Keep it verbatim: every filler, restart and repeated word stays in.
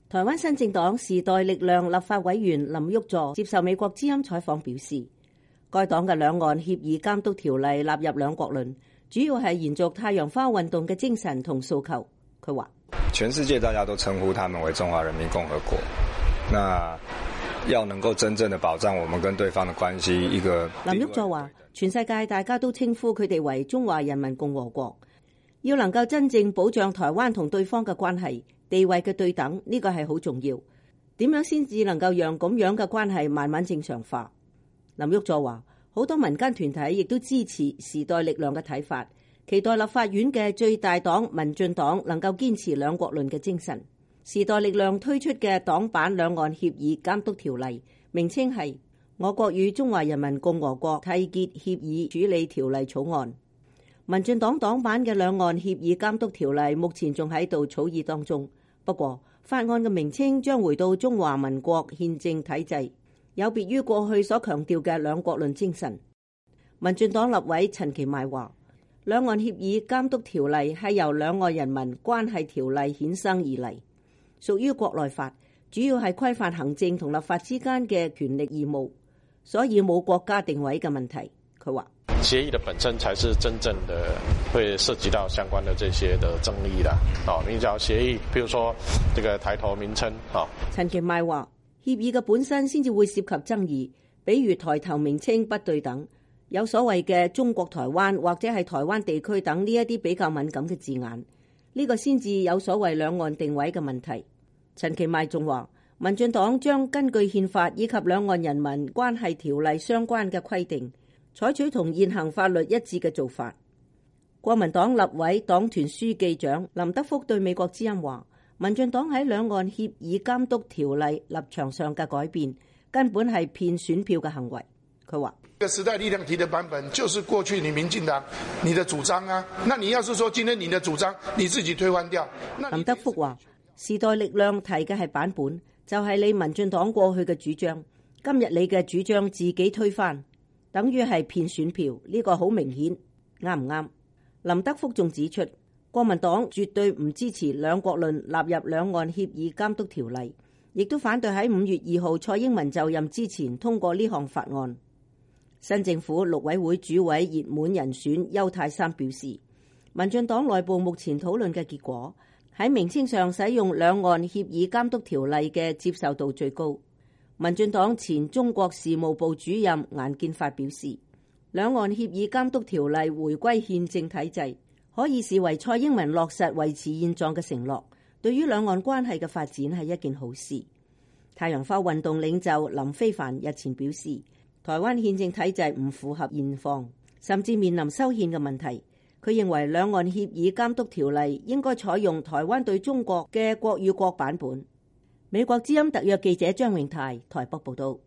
台灣新政黨時代力量立法委員林旭佐接受美國之音採訪表示，該黨嘅兩岸協議監督條例納入兩國論，主要係延續太陽花運動嘅精神同訴求。佢話： 全世界大家都稱呼他們為中華人民共和國，那要能夠真正的保障我們跟對方的關係，一個林旭佐話：全世界大家都稱呼佢哋為中華人民共和國，要能夠真正保障台灣同對方嘅關係地位嘅對等，呢個係好重要。點樣先至能夠讓咁樣嘅關係慢慢正常化？林旭佐話：好多民間團體亦都支持時代力量嘅睇法，期待立法院嘅最大黨民進黨能夠堅持兩國論嘅精神。時代力量推出嘅黨版兩岸協議監督條例，名稱係《我國與中華人民共和國締結協議處理條例草案》。民進黨黨版嘅兩岸協議監督條例目前仲喺度草擬當中，不過法案嘅名稱將回到中華民國憲政體制，有別於過去所強調嘅兩國論精神。民進黨立委陳其邁話：兩岸協議監督條例係由兩岸人民關係條例衍生而嚟，屬於國內法，主要係規範行政同立法之間嘅權力義務，所以冇國家定位嘅問題。佢話： 協議的本身才是真正的會涉及到相關的這些的爭議的。哦，你只要協議，譬如說這個抬頭名稱。哦， 陳其邁話：協議嘅本身先至會涉及爭議，比如抬頭名稱不對等，有所謂嘅中國台灣或者係台灣地區等呢一啲比較敏感嘅字眼，呢個先至有所謂兩岸定位嘅問題。陳其邁仲話：民進黨將根據憲法以及兩岸人民關係條例相關嘅規定，採取同現行法律一致嘅做法。國民黨立委黨團書記長林德福對美國之音話：民進黨喺兩岸協議監督條例立場上嘅改變，根本係騙選票嘅行為。佢話： 這個時代力量提的版本就是過去你民進黨你的主張啊，那你要是說今天你的主張你自己推翻掉。 林德福話：時代力量提嘅係版本，就係你民進黨過去嘅主張，今日你嘅主張自己推翻，等於係騙選票，呢個好明顯，啱唔啱？林德福仲指出，國民黨絕對唔支持兩國論納入兩岸協議監督條例，亦都反對喺五月二號蔡英文就任之前通過呢項法案。新政府陸委會主委熱門人選邱太三表示，民進黨內部目前討論嘅結果，喺名稱上使用兩岸協議監督條例嘅接受度最高。民進黨前中國事務部主任顏建發表示，兩岸協議監督條例回歸憲政體制，可以視為蔡英文落實維持現狀嘅承諾，對於兩岸關係嘅發展係一件好事。太陽花運動領袖林飛帆日前表示，台灣憲政體制唔符合現況，甚至面臨修憲嘅問題。佢認為兩岸協議監督條例應該採用台灣對中國嘅國與國版本。美國之音特約記者張永泰台北報道。